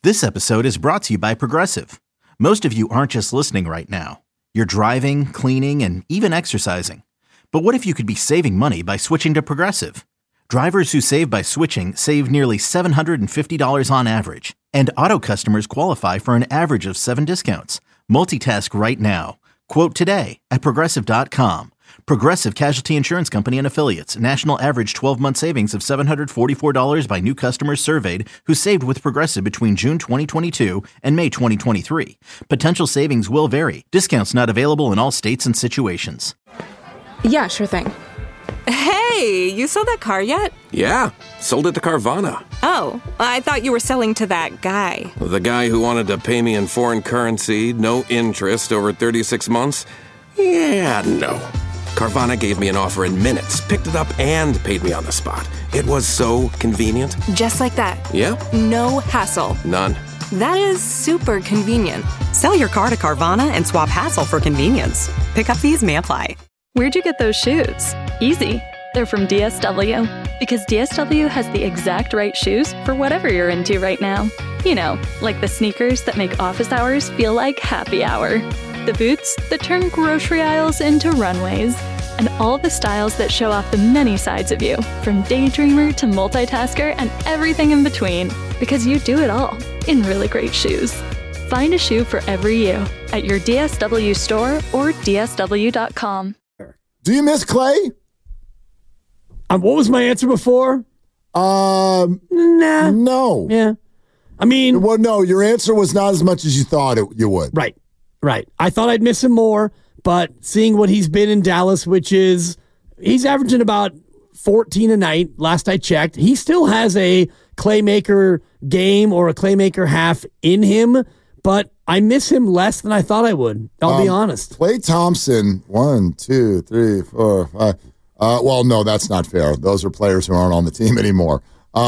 This episode is brought to you by Progressive. Most of you aren't just listening right now. You're driving, cleaning, and even exercising. But what if you could be saving money by switching to Progressive? Drivers who save by switching save nearly $750 on average. And auto customers qualify for an average of 7 discounts. Multitask right now. Quote today at Progressive.com. Progressive Casualty Insurance Company and Affiliates. National average 12-month savings of $744 by new customers surveyed who saved with Progressive between June 2022 and May 2023. Potential savings will vary. Discounts not available in all states and situations. Yeah, sure thing. Hey, you sold that car yet? Yeah, sold it to Carvana. Oh, I thought you were selling to that guy. The guy who wanted to pay me in foreign currency, no interest, over 36 months? Yeah, no. Carvana gave me an offer in minutes, picked it up, and paid me on the spot. It was so convenient. Just like that. Yep. No hassle. None. That is super convenient. Sell your car to Carvana and swap hassle for convenience. Pickup fees may apply. Where'd you get those shoes? Easy. They're from DSW. Because DSW has the exact right shoes for whatever you're into right now. You know, like the sneakers that make office hours feel like happy hour. The boots that turn grocery aisles into runways. And all the styles that show off the many sides of you, from daydreamer to multitasker and everything in between. Because you do it all in really great shoes. Find a shoe for every you at your DSW store or DSW.com. Do you miss Clay? What was my answer before? Nah. No. Yeah. I mean... Well, no, your answer was not as much as you thought you would. Right. I thought I'd miss him more, but seeing what he's been in Dallas, which is he's averaging about 14 a night, last I checked. He still has a Claymaker game or a Claymaker half in him, but I miss him less than I thought I would. I'll be honest. Klay Thompson, 1, 2, 3, 4, 5. Well, no, that's not fair. Those are players who aren't on the team anymore.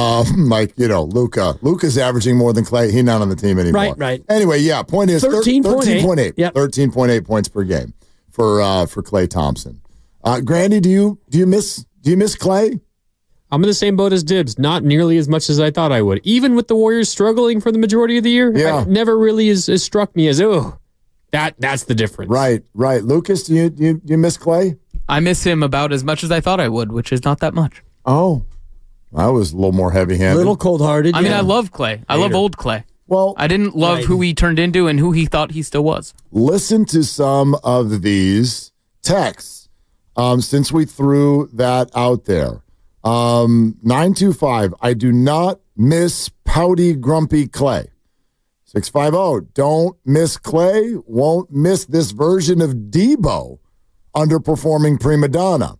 Luka. Luka's averaging more than Clay. He's not on the team anymore. Right. Anyway, yeah, point is 13.8. Yep. 13.8 points per game for Klay Thompson. Grandy, do you miss Clay? I'm in the same boat as Dibs. Not nearly as much as I thought I would. Even with the Warriors struggling for the majority of the year, it never really has struck me as, that's the difference. Right. Lucas, do you miss Clay? I miss him about as much as I thought I would, which is not that much. Oh, I was a little more heavy-handed. A little cold-hearted. I mean, I love Clay. I love old Clay. Well, I didn't love who he turned into and who he thought he still was. Listen to some of these texts since we threw that out there. 925, I do not miss pouty, grumpy Clay. 650, don't miss Clay, won't miss this version of Debo underperforming prima donna.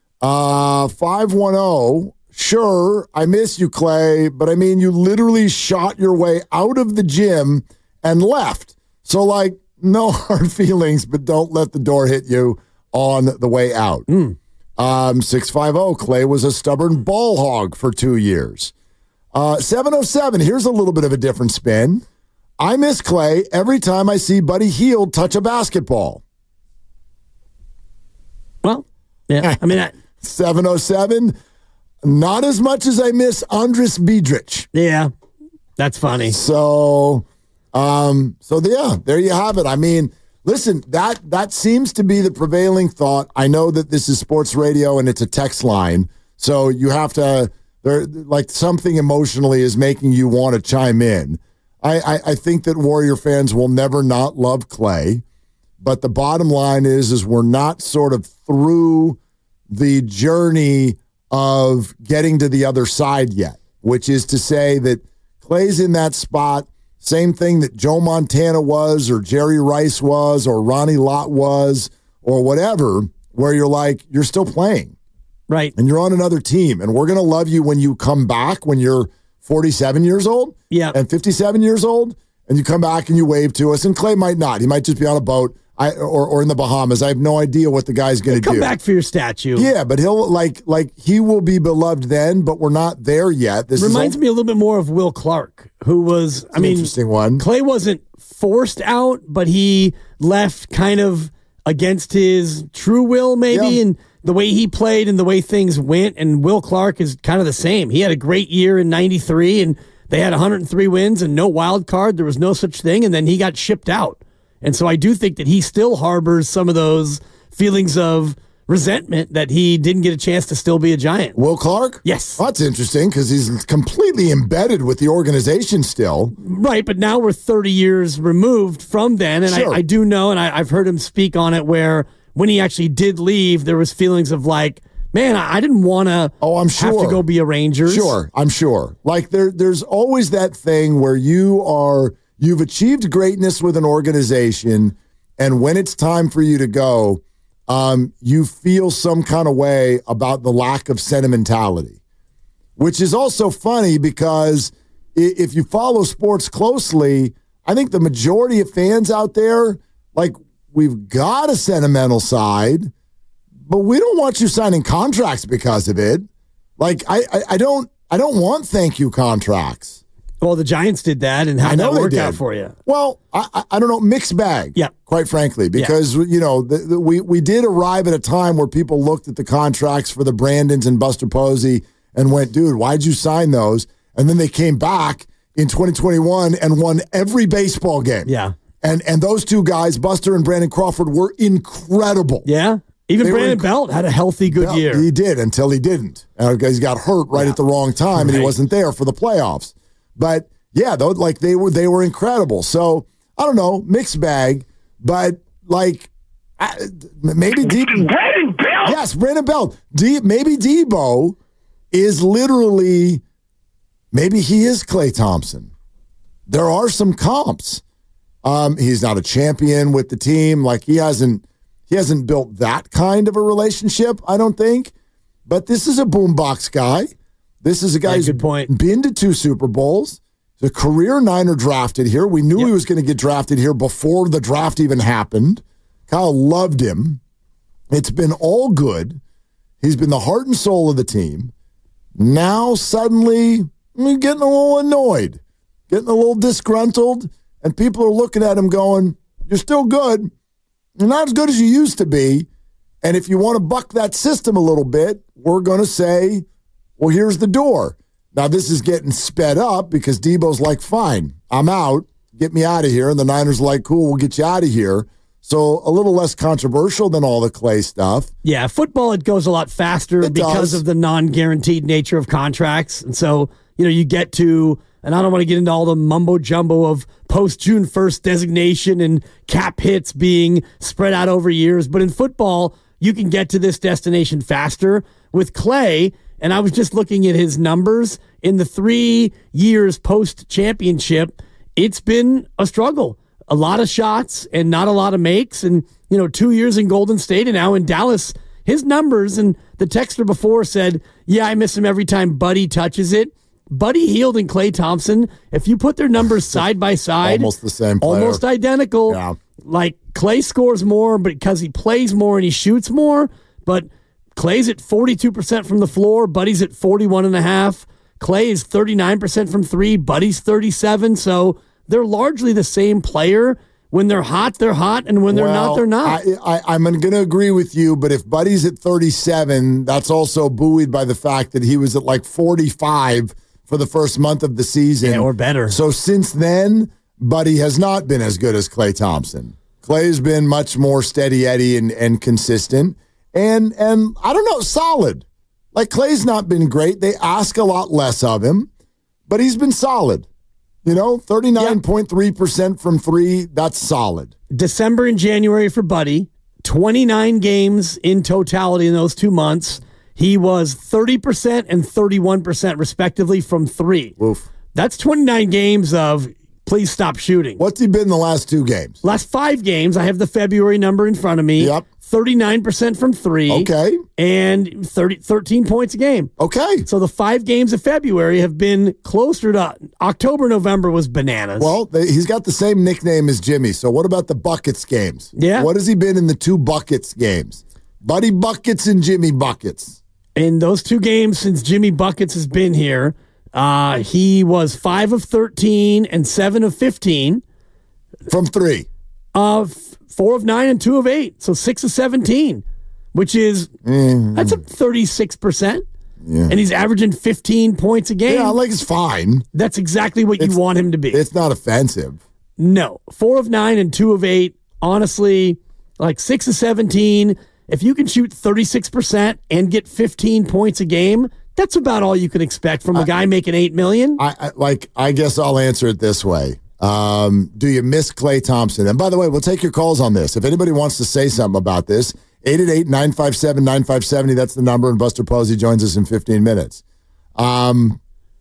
510, sure, I miss you, Clay, but I mean, you literally shot your way out of the gym and left. So, no hard feelings, but don't let the door hit you on the way out. 650, Clay was a stubborn ball hog for 2 years. 707, here's a little bit of a different spin. I miss Clay every time I see Buddy Hield touch a basketball. Well, yeah, I mean... 707, not as much as I miss Andris Biedrich. Yeah, that's funny. So there you have it. I mean, listen, that seems to be the prevailing thought. I know that this is sports radio and it's a text line, so you have to, something emotionally is making you want to chime in. I think that Warrior fans will never not love Clay, but the bottom line is we're not sort of through the journey of getting to the other side yet, which is to say that Clay's in that spot, same thing that Joe Montana was or Jerry Rice was or Ronnie Lott was or whatever, where you're still playing. Right. And you're on another team, and we're going to love you when you come back when you're 47 years old and 57 years old, and you come back and you wave to us, and Clay might not. He might just be on a boat or in the Bahamas. I have no idea what the guy's going to do. Come back for your statue. Yeah, but he'll he will be beloved then, but we're not there yet. This reminds me a little bit more of Will Clark, who was, interesting one. Clay wasn't forced out, but he left kind of against his true will, maybe, and the way he played and the way things went. And Will Clark is kind of the same. He had a great year in '93, and they had 103 wins and no wild card. There was no such thing. And then he got shipped out. And so I do think that he still harbors some of those feelings of resentment that he didn't get a chance to still be a Giant. Will Clark? Yes. Well, that's interesting because he's completely embedded with the organization still. Right, but now we're 30 years removed from then, and Sure. I do know, and I've heard him speak on it, where when he actually did leave, there was feelings of like, man, I didn't want to I'm sure. have to go be a Rangers. Sure, I'm sure. Like there's always that thing where you've achieved greatness with an organization, and when it's time for you to go, you feel some kind of way about the lack of sentimentality, which is also funny because if you follow sports closely, I think the majority of fans out there, like, we've got a sentimental side, but we don't want you signing contracts because of it. Like, I don't want thank you contracts. Well, the Giants did that, and how did that work out for you? Well, I don't know, mixed bag. Yeah, quite frankly, because we did arrive at a time where people looked at the contracts for the Brandons and Buster Posey and went, dude, why'd you sign those? And then they came back in 2021 and won every baseball game. Yeah, and those two guys, Buster and Brandon Crawford, were incredible. Yeah. Even Brandon Belt had a healthy, good year. He did until he didn't. He got hurt right at the wrong time, and he wasn't there for the playoffs. But yeah, though, like they were incredible. So I don't know, mixed bag, but like maybe Brandon Belt. Yes, Brandon Belt. Maybe Debo is literally, maybe he is Klay Thompson. There are some comps. He's not a champion with the team. Like he hasn't built that kind of a relationship, I don't think. But this is a boombox guy. This is a guy who's been to 2 Super Bowls. He's a career Niner drafted here. We knew he was going to get drafted here before the draft even happened. Kyle loved him. It's been all good. He's been the heart and soul of the team. Now suddenly, I'm getting a little annoyed, getting a little disgruntled, and people are looking at him going, you're still good. You're not as good as you used to be. And if you want to buck that system a little bit, we're going to say, well, here's the door. Now, this is getting sped up because Debo's like, fine, I'm out. Get me out of here. And the Niners are like, cool, we'll get you out of here. So a little less controversial than all the Klay stuff. Yeah, football, it goes a lot faster because of the non-guaranteed nature of contracts. And so, you get to, and I don't want to get into all the mumbo-jumbo of post-June 1st designation and cap hits being spread out over years. But in football, you can get to this destination faster. With Klay, and I was just looking at his numbers, in the 3 years post-championship, it's been a struggle. A lot of shots and not a lot of makes. And, 2 years in Golden State and now in Dallas, his numbers, and the texter before said, yeah, I miss him every time Buddy touches it. Buddy Hield and Klay Thompson, if you put their numbers side by side, almost the same player. Almost identical. Yeah. Like Klay scores more because he plays more and he shoots more, but Klay's at 42% from the floor, Buddy's at 41.5%. Klay is 39% from 3, Buddy's 37%. So they're largely the same player. When they're hot, and when they're not, they're not. I'm going to agree with you, but if Buddy's at 37, that's also buoyed by the fact that he was at like 45 for the first month of the season. Yeah, or better. So since then, Buddy has not been as good as Klay Thompson. Klay has been much more steady Eddie and consistent. And I don't know, solid. Like Klay's not been great. They ask a lot less of him, but he's been solid. 39.3% from 3, that's solid. December and January for Buddy, 29 games in totality in those 2 months. He was 30% and 31% respectively from 3. Oof. That's 29 games of please stop shooting. What's he been the last 2 games? Last 5 games, I have the February number in front of me. Yep. 39% from 3. Okay. And 13 points a game. Okay. So the 5 games of February have been closer to October, November was bananas. Well, he's got the same nickname as Jimmy. So what about the Buckets games? Yeah. What has he been in the 2 Buckets games? Buddy Buckets and Jimmy Buckets. In those 2 games since Jimmy Buckets has been here, he was 5 of 13 and 7 of 15. From 3. 4 of 9 and 2 of 8. So 6 of 17, which is, that's a 36%. and he's averaging 15 points a game. Yeah, like it's fine. That's exactly what you want him to be. It's not offensive. No. 4 of 9 and 2 of 8. Honestly, like 6 of 17. If you can shoot 36% and get 15 points a game, that's about all you can expect from a guy making $8 million. I guess I'll answer it this way. Do you miss Klay Thompson? And by the way, we'll take your calls on this. If anybody wants to say something about this, 888-957-9570. That's the number. And Buster Posey joins us in 15 minutes. No.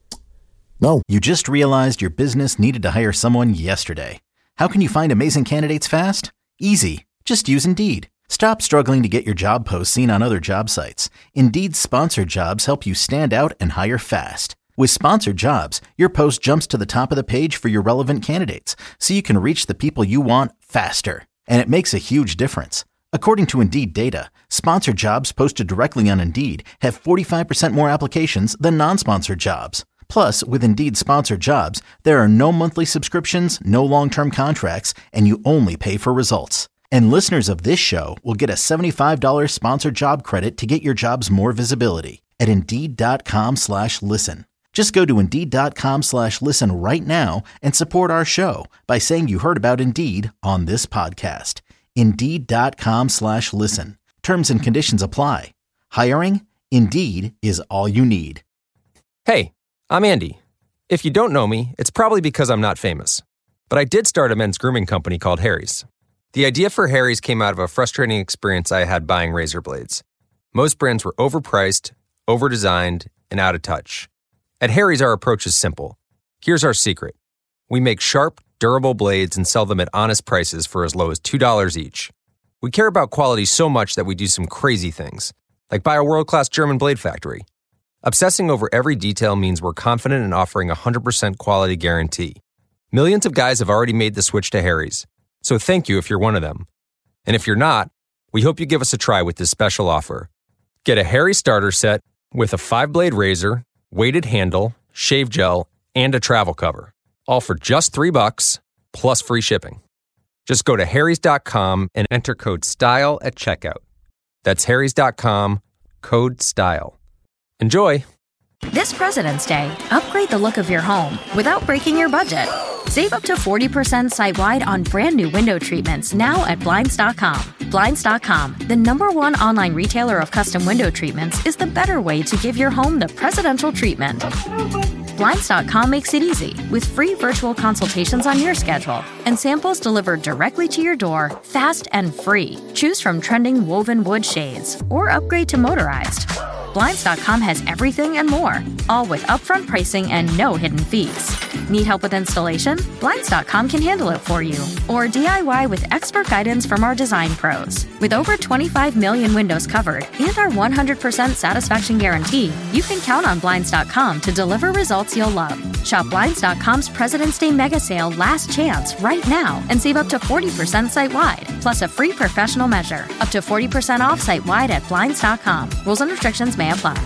You just realized your business needed to hire someone yesterday. How can you find amazing candidates fast? Easy. Just use Indeed. Stop struggling to get your job posts seen on other job sites. Indeed's sponsored jobs help you stand out and hire fast. With sponsored jobs, your post jumps to the top of the page for your relevant candidates, so you can reach the people you want faster. And it makes a huge difference. According to Indeed data, sponsored jobs posted directly on Indeed have 45% more applications than non-sponsored jobs. Plus, with Indeed sponsored jobs, there are no monthly subscriptions, no long-term contracts, and you only pay for results. And listeners of this show will get a $75 sponsored job credit to get your jobs more visibility at Indeed.com/listen. Just go to Indeed.com/listen right now and support our show by saying you heard about Indeed on this podcast. Indeed.com/listen. Terms and conditions apply. Hiring? Indeed is all you need. Hey, I'm Andy. If you don't know me, it's probably because I'm not famous. But I did start a men's grooming company called Harry's. The idea for Harry's came out of a frustrating experience I had buying razor blades. Most brands were overpriced, overdesigned, and out of touch. At Harry's, our approach is simple. Here's our secret. We make sharp, durable blades and sell them at honest prices for as low as $2 each. We care about quality so much that we do some crazy things, like buy a world-class German blade factory. Obsessing over every detail means we're confident in offering a 100% quality guarantee. Millions of guys have already made the switch to Harry's, so thank you if you're one of them. And if you're not, we hope you give us a try with this special offer. Get a Harry starter set with a 5-blade razor, weighted handle, shave gel, and a travel cover. All for just $3 plus free shipping. Just go to harrys.com and enter code STYLE at checkout. That's harrys.com, code STYLE. Enjoy! This President's Day, upgrade the look of your home without breaking your budget. Save up to 40% site-wide on brand new window treatments now at Blinds.com. Blinds.com, the #1 online retailer of custom window treatments, is the better way to give your home the presidential treatment. Blinds.com makes it easy with free virtual consultations on your schedule and samples delivered directly to your door, fast and free. Choose from trending woven wood shades or upgrade to motorized. Blinds.com has everything and more, all with upfront pricing and no hidden fees. Need help with installation? Blinds.com can handle it for you. Or DIY with expert guidance from our design pros. With over 25 million windows covered and our 100% satisfaction guarantee, you can count on Blinds.com to deliver results you'll love. Shop Blinds.com's President's Day Mega Sale Last Chance right now and save up to 40% site-wide, plus a free professional measure. Up to 40% off site-wide at Blinds.com. Rules and restrictions may apply.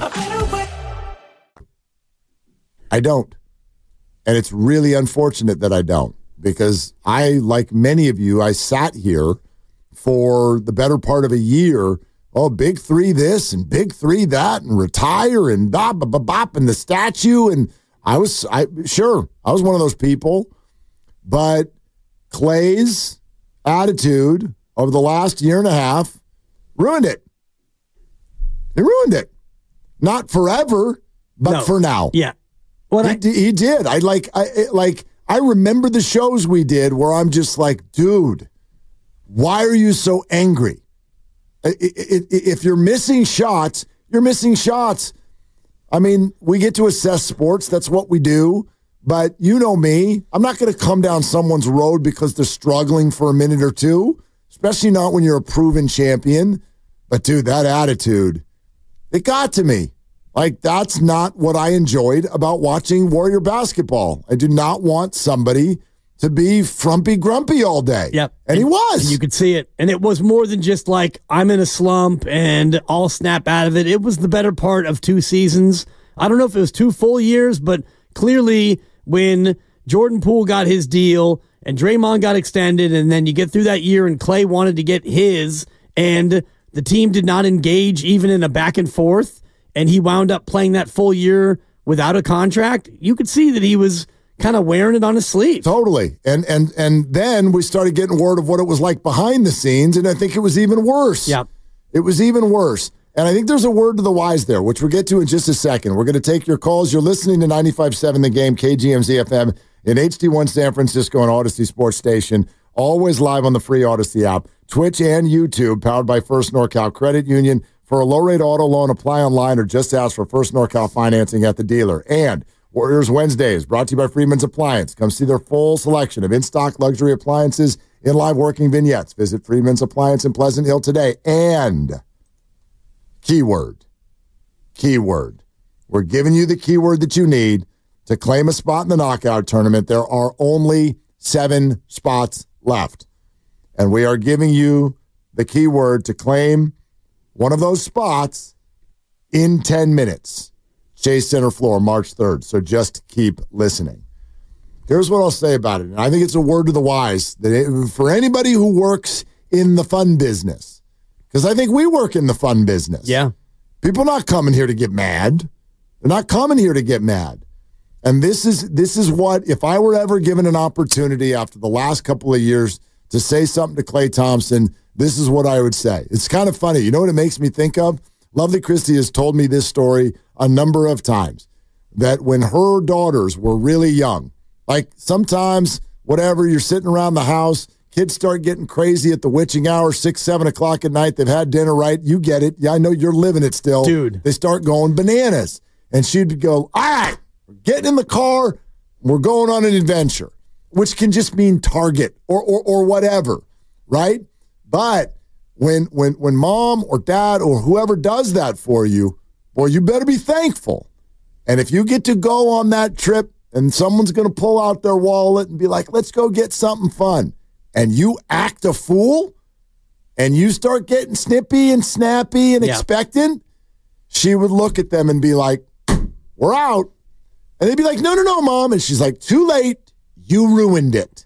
I don't. And it's really unfortunate that I don't, because I, like many of you, I sat here for the better part of a year. Oh, big three this and big three that and retire and bop, bop, bop, and the statue. And I was one of those people. But Klay's attitude over the last year and a half ruined it. It ruined it. Not forever, but for now. Yeah. He did. I remember the shows we did where I'm just like, dude, why are you so angry? If you're missing shots, you're missing shots. I mean, we get to assess sports. That's what we do. But you know me. I'm not going to come down someone's road because they're struggling for a minute or two, especially not when you're a proven champion. But, dude, that attitude, it got to me. Like, that's not what I enjoyed about watching Warrior basketball. I do not want somebody to be frumpy grumpy all day. Yep. And he was. And you could see it. And it was more than just like, I'm in a slump and I'll snap out of it. It was the better part of 2 seasons. I don't know if it was 2 full years, but clearly when Jordan Poole got his deal and Draymond got extended, and then you get through that year and Klay wanted to get his, and the team did not engage even in a back and forth. and he wound up playing that full year without a contract, you could see that he was kind of wearing it on his sleeve. Totally. And then we started getting word of what it was like behind the scenes, and I think it was even worse. Yeah. It was even worse. And I think there's a word to the wise there, which we'll get to in just a second. We're going to take your calls. You're listening to 95.7 The Game, KGMZ FM in HD1 San Francisco and Odyssey Sports Station. Always live on the free Odyssey app, Twitch and YouTube, powered by First NorCal Credit Union. For a low-rate auto loan, apply online or just ask for First NorCal financing at the dealer. And Warriors Wednesdays, brought to you by Freeman's Appliance. Come see their full selection of in-stock luxury appliances in live working vignettes. Visit Freeman's Appliance in Pleasant Hill today. And keyword. We're giving you the keyword that you need to claim a spot in the knockout tournament. There are only 7 spots left. And we are giving you the keyword to claim one of those spots in 10 minutes. Chase Center Floor, March 3rd. So just keep listening. Here's what I'll say about it. And I think it's a word to the wise that for anybody who works in the fun business, because I think we work in the fun business. Yeah. People are not coming here to get mad. They're not coming here to get mad. And this is what, if I were ever given an opportunity after the last couple of years to say something to Klay Thompson, this is what I would say. It's kind of funny. You know what it makes me think of? Lovely Christie has told me this story a number of times, that when her daughters were really young, like sometimes, whatever, you're sitting around the house, kids start getting crazy at the witching hour, 6, 7 o'clock at night. They've had dinner, right? You get it. Yeah, I know you're living it still. Dude. They start going bananas. And she'd go, all right, we're getting in the car. We're going on an adventure, which can just mean Target or whatever, right? But when mom or dad or whoever does that for you, boy, you better be thankful. And if you get to go on that trip and someone's going to pull out their wallet and be like, let's go get something fun, and you act a fool and you start getting snippy and snappy and expectant, she would look at them and be like, we're out. And they'd be like, no, Mom. And she's like, too late. You ruined it.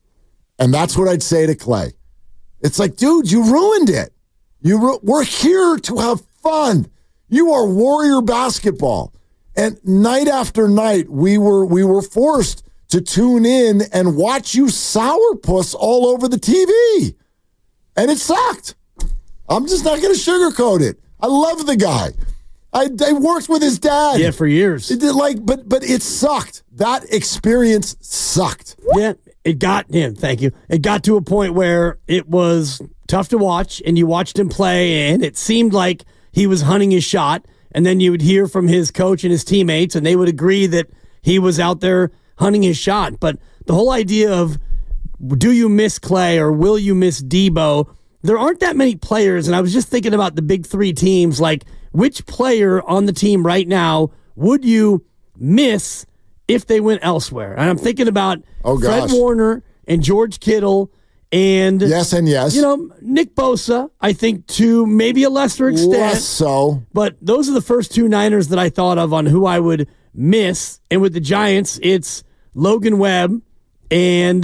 And that's what I'd say to Klay. It's like, dude, you ruined it. We're here to have fun. You are Warrior basketball. And night after night, we were forced to tune in and watch you sourpuss all over the TV. And it sucked. I'm just not going to sugarcoat it. I love the guy. I worked with his dad. Yeah, for years. It did but it sucked. That experience sucked. Yeah, it got him. Thank you. It got to a point where it was tough to watch, and you watched him play, and it seemed like he was hunting his shot. And then you would hear from his coach and his teammates, and they would agree that he was out there hunting his shot. But the whole idea of, do you miss Klay or will you miss Debo? There aren't that many players, and I was just thinking about the big 3 teams, like, which player on the team right now would you miss if they went elsewhere? And I'm thinking about Fred Warner and George Kittle and yes. You know, Nick Bosa, I think, to maybe a lesser extent. Less so. But those are the first 2 Niners that I thought of on who I would miss. And with the Giants, it's Logan Webb and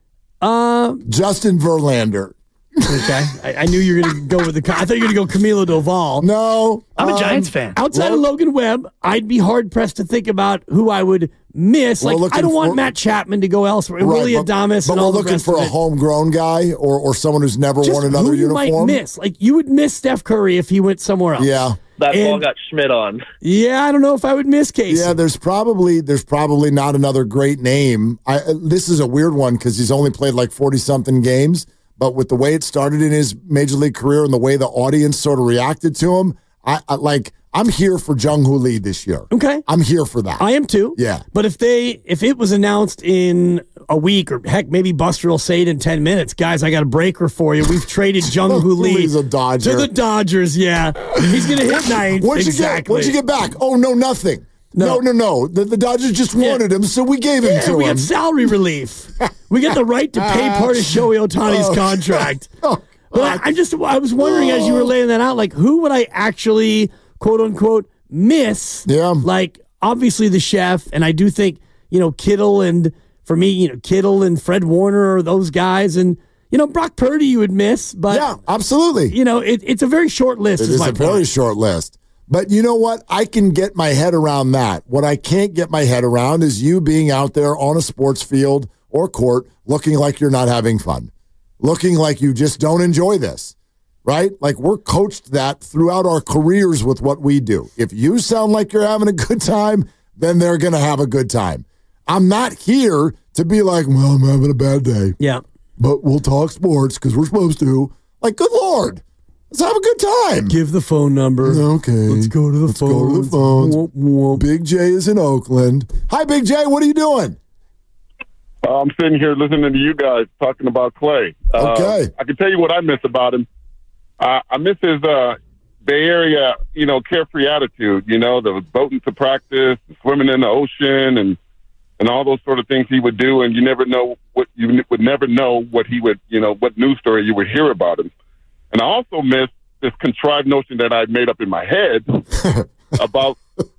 Justin Verlander. Okay. I knew you were going to go with I thought you were going to go Camilo Doval. No. I'm a Giants fan. Outside of Logan Webb, I'd be hard-pressed to think about who I would miss. Like, I don't want Matt Chapman to go elsewhere. And Willie Adames and all the rest But we're looking for a homegrown guy or someone who's never worn another uniform. You might miss. Like, you would miss Steph Curry if he went somewhere else. Yeah. That ball got Schmidt on. Yeah, I don't know if I would miss Casey. Yeah, there's probably not another great name. This is a weird one because he's only played like 40-something games. But with the way it started in his major league career and the way the audience sort of reacted to him, I'm here for Jung-Hoo Lee this year. Okay. I'm here for that. I am too. Yeah. But if it was announced in a week, or heck, maybe Buster will say it in 10 minutes, guys, I got a breaker for you. We've traded Jung-Hoo Lee Lee's a Dodger. to the Dodgers, yeah. He's going to hit 9. What'd you get back? Oh, no, nothing. No. The Dodgers just wanted him, so we gave him to him. We got salary relief. We get the right to pay part of Shohei Ohtani's contract. But I was wondering as you were laying that out, like, who would I actually, quote unquote, miss? Yeah. Like, obviously the chef, and I do think, Kittle and, for me, Kittle and Fred Warner are those guys, and, Brock Purdy you would miss, but. Yeah, absolutely. It's a very short list. It is a very short list. But you know what? I can get my head around that. What I can't get my head around is you being out there on a sports field or court looking like you're not having fun, looking like you just don't enjoy this, right? Like we're coached that throughout our careers with what we do. If you sound like you're having a good time, then they're going to have a good time. I'm not here to be like, well, I'm having a bad day. Yeah. But we'll talk sports because we're supposed to. Like, good Lord. Let's have a good time. Give the phone number. Okay. Let's go to the phone. Go to the phones. Womp, womp. Big J is in Oakland. Hi, Big J. What are you doing? I'm sitting here listening to you guys talking about Clay. Okay. I can tell you what I miss about him. I miss his Bay Area, carefree attitude. The boating to practice, swimming in the ocean, and all those sort of things he would do, and you would never know what he would, what news story you would hear about him. And I also miss this contrived notion that I made up in my head about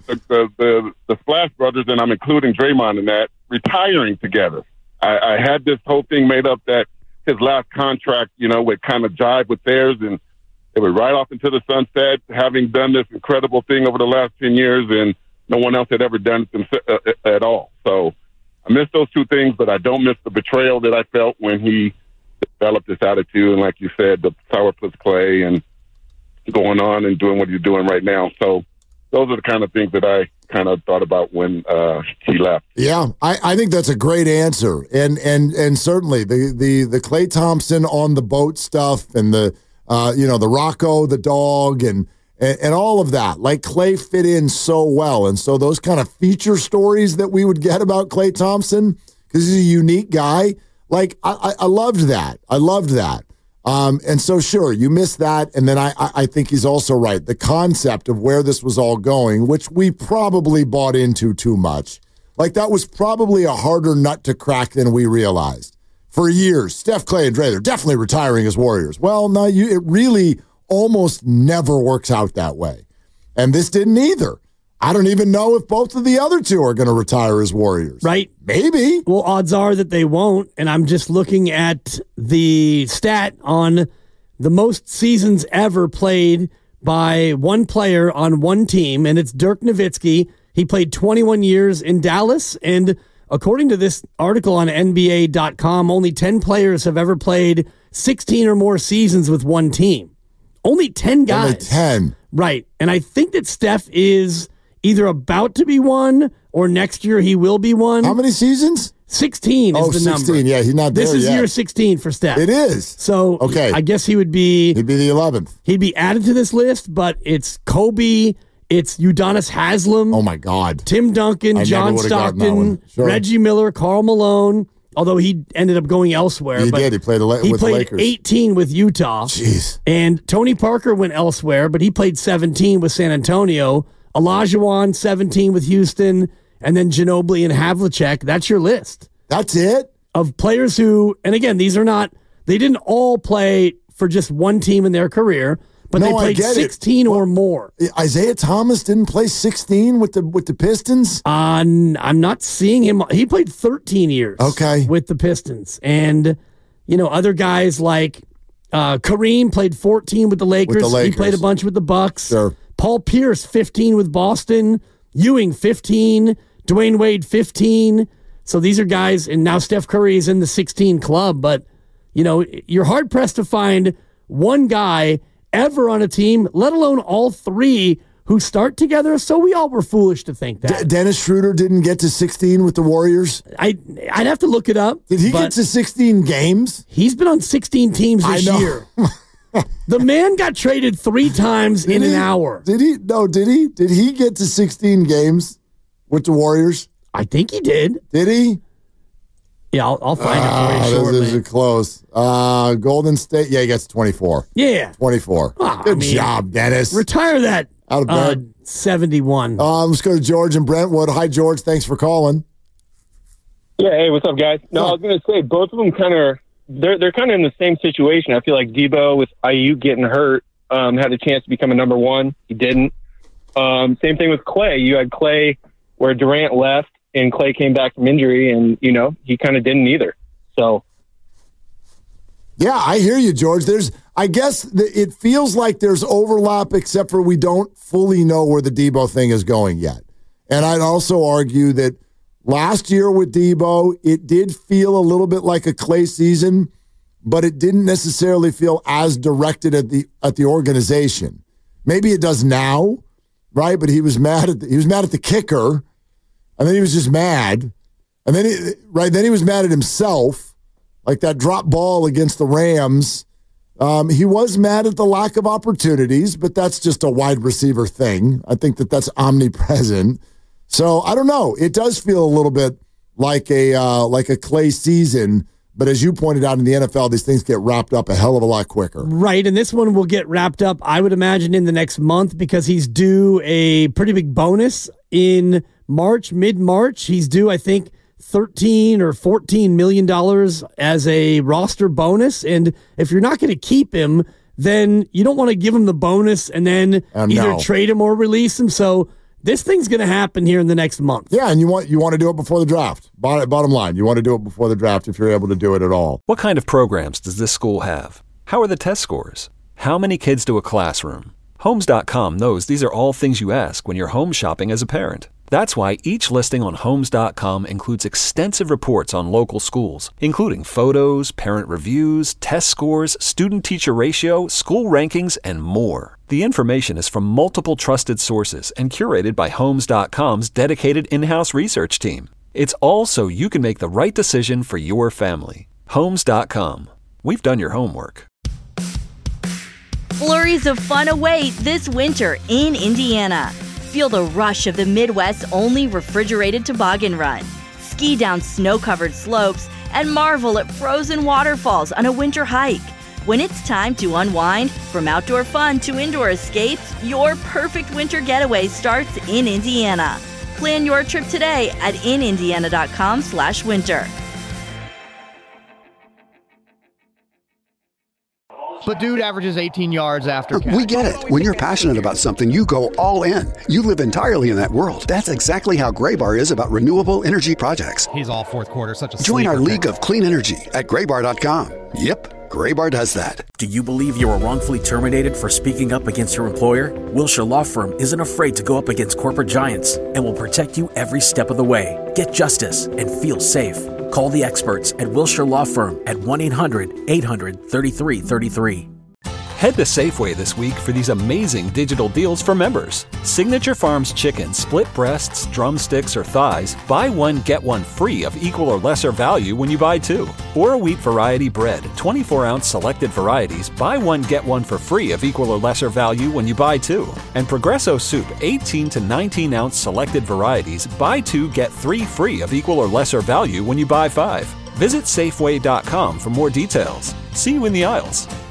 the Splash Brothers, and I'm including Draymond in that, retiring together. I had this whole thing made up that his last contract, would kind of jive with theirs, and it would ride off into the sunset, having done this incredible thing over the last 10 years, and no one else had ever done it at all. So I miss those two things, but I don't miss the betrayal that I felt when he developed this attitude, and like you said, the sour puss play and going on and doing what he's doing right now. So those are the kind of things that I kind of thought about when he left. Yeah, I think that's a great answer, and certainly the Klay Thompson on the boat stuff and the the Rocco the dog and all of that. Like Klay fit in so well, and so those kind of feature stories that we would get about Klay Thompson because he's a unique guy. Like, I loved that. I loved that. And so, sure, you missed that. And then I think he's also right. The concept of where this was all going, which we probably bought into too much. Like, that was probably a harder nut to crack than we realized. For years, Steph, Klay, and Dre, they're definitely retiring as Warriors. Well, no, it really almost never works out that way. And this didn't either. I don't even know if both of the other two are going to retire as Warriors. Right. Maybe. Well, odds are that they won't. And I'm just looking at the stat on the most seasons ever played by one player on one team, and it's Dirk Nowitzki. He played 21 years in Dallas, and according to this article on NBA.com, only 10 players have ever played 16 or more seasons with one team. Only 10 guys. Only 10. Right. And I think that Steph is either about to be one or next year he will be one. How many seasons? 16 is the 16. number. Yeah, he's not there This is yet. year 16 for Steph. It is. So okay. I guess he'd be the 11th. He'd be added to this list, but it's Kobe, it's Udonis Haslem. Oh, my God. Tim Duncan, John Stockton, Sure. Reggie Miller, Karl Malone, although he ended up going elsewhere. He but did. He played with the Lakers. 18 with Utah. Jeez. And Tony Parker went elsewhere, but he played 17 with San Antonio. Olajuwon, 17 with Houston, and then Ginobili and Havlicek. That's your list. That's it? Of players who, and again, these are not, they didn't all play for just one team in their career, but they played 16 or more. Isaiah Thomas didn't play 16 with the Pistons? I'm not seeing him. He played 13 years with the Pistons. And, other guys like Kareem played 14 with the Lakers. He played a bunch with the Bucks. Sure. Paul Pierce, 15 with Boston. Ewing, 15. Dwayne Wade, 15. So these are guys, and now Steph Curry is in the 16 club. But, you're hard-pressed to find one guy ever on a team, let alone all three who start together. So we all were foolish to think that. Dennis Schroeder didn't get to 16 with the Warriors? I'd have to look it up. Did he get to 16 games? He's been on 16 teams this year. The man got traded 3 times in an hour. Did he? No, did he? Did he get to 16 games with the Warriors? I think he did. Did he? Yeah, I'll find it for you shortly. This is close. Golden State, he gets 24. Yeah. 24. Good job, Dennis. Retire that. Out of bed. 71. Let's go to George in Brentwood. Hi, George. Thanks for calling. Yeah, hey, what's up, guys? No, I was going to say, both of them kind of, they're kind of in the same situation. I feel like Debo, with IU getting hurt, had a chance to become a number one. He didn't. Same thing with Klay. You had Klay where Durant left, and Klay came back from injury, and, he kind of didn't either. So. Yeah, I hear you, George. I guess it feels like there's overlap, except for we don't fully know where the Debo thing is going yet. And I'd also argue that last year with Debo, it did feel a little bit like a Clay season, but it didn't necessarily feel as directed at the organization. Maybe it does now, right? But he was mad at the kicker, and then he was just mad, and then he was mad at himself, like that drop ball against the Rams. He was mad at the lack of opportunities, but that's just a wide receiver thing. I think that's omnipresent. So I don't know. It does feel a little bit like a Clay season, but as you pointed out in the NFL, these things get wrapped up a hell of a lot quicker. Right, and this one will get wrapped up, I would imagine, in the next month because he's due a pretty big bonus in March, mid-March. He's due, I think, $13 or $14 million as a roster bonus. And if you're not going to keep him, then you don't want to give him the bonus and then either trade him or release him. So this thing's going to happen here in the next month. Yeah, and you want to do it before the draft. Bottom line, you want to do it before the draft if you're able to do it at all. What kind of programs does this school have? How are the test scores? How many kids do a classroom? Homes.com knows these are all things you ask when you're home shopping as a parent. That's why each listing on Homes.com includes extensive reports on local schools, including photos, parent reviews, test scores, student-teacher ratio, school rankings, and more. The information is from multiple trusted sources and curated by Homes.com's dedicated in-house research team. It's all so you can make the right decision for your family. Homes.com. We've done your homework. Flurries of fun await this winter in Indiana. Feel the rush of the Midwest's only refrigerated toboggan run. Ski down snow-covered slopes and marvel at frozen waterfalls on a winter hike. When it's time to unwind, from outdoor fun to indoor escapes, your perfect winter getaway starts in Indiana. Plan your trip today at inindiana.com/winter. But dude averages 18 yards after catch. We get it. When you're passionate about something, you go all in. You live entirely in that world. That's exactly how Graybar is about renewable energy projects. He's all fourth quarter, such a Join our league of clean energy at graybar.com. Yep, Graybar does that. Do you believe you were wrongfully terminated for speaking up against your employer? Wilshire Law Firm isn't afraid to go up against corporate giants and will protect you every step of the way. Get justice and feel safe. Call the experts at Wilshire Law Firm at 1-800-800-3333. Head to Safeway this week for these amazing digital deals for members. Signature Farms chicken, split breasts, drumsticks, or thighs, buy one, get one free of equal or lesser value when you buy two. Or a wheat variety bread, 24-ounce selected varieties, buy one, get one for free of equal or lesser value when you buy two. And Progresso soup, 18 to 19-ounce selected varieties, buy two, get three free of equal or lesser value when you buy five. Visit Safeway.com for more details. See you in the aisles.